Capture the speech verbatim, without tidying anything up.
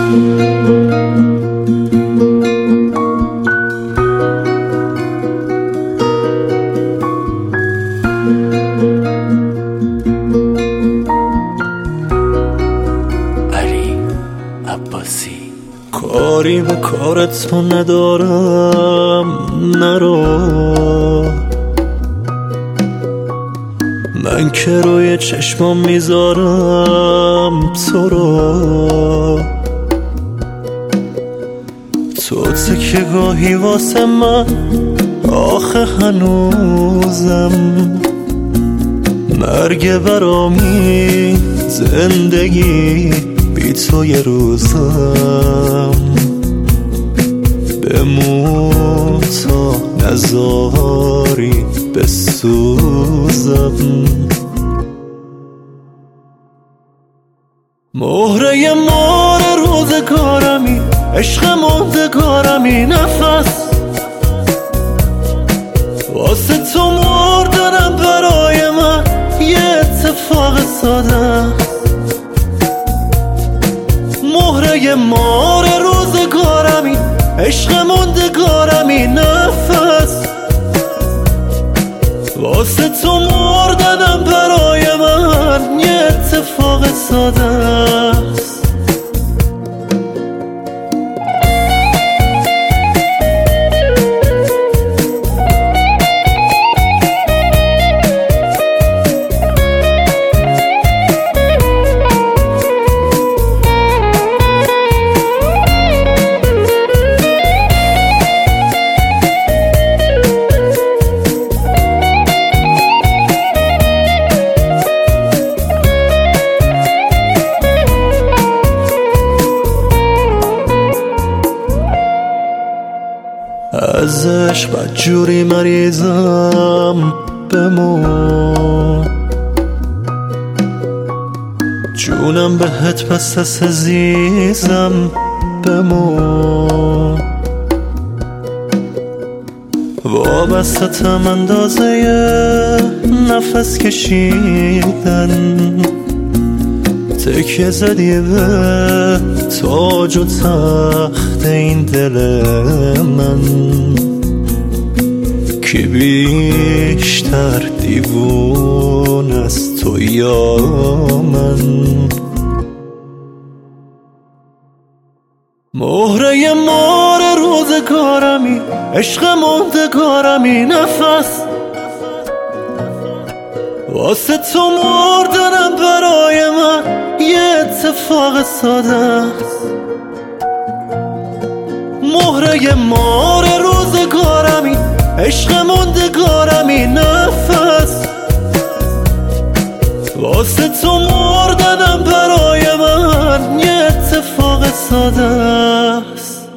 کاری به کارت ندارم، نرو. من که روی چشمام میذارم تو رو. تو تکه گاهی واسه من آخه هنوزم مرگ برامی، زندگی بی تو یه روزم. بمون تا نزاری بسوزم. مهره مار روزگارمی، عشق موندگارمی، نفس واسه تو مردنم برای من یه اتفاق ساده. مهره مار روزگارمی، عشق موندگارمی، نفس واسه تو مردنم برای من یه اتفاق ساده است. ازش بدجوری مریضم، بمون جونم بهت پس از عزیزم، بمون وابستم اندازه نفس کشیدن. تکیه زدی به تاج و تخت این دل من، کی بیشتر دیوون از تو یا من. مهره مار روزگارمی، عشق موندگارمی، نفس واسه تو مردنم برای من یه اتفاق ساده است. مهره مار روزگارمی، عشق موندگارمی، نفس واسه تو مردنم برای من یه اتفاق ساده است.